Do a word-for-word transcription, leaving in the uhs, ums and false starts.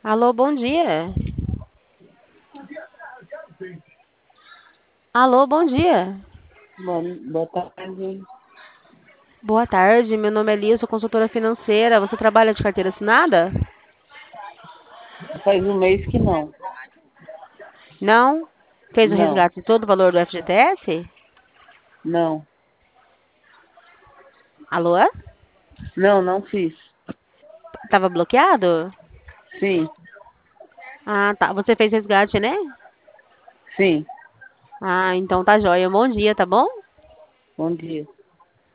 Alô, bom dia. Alô, bom dia. Boa, boa tarde. Boa tarde, meu nome é Lia, sou consultora financeira. Você trabalha de carteira assinada? Faz um mês que não. Não? Fez o Não, resgate de todo o valor do F G T S? não. Alô? Não, não fiz. Tava bloqueado? Sim, Ah, tá. Você fez resgate, né? sim. Ah, então tá jóia. Bom dia, tá bom? Bom dia.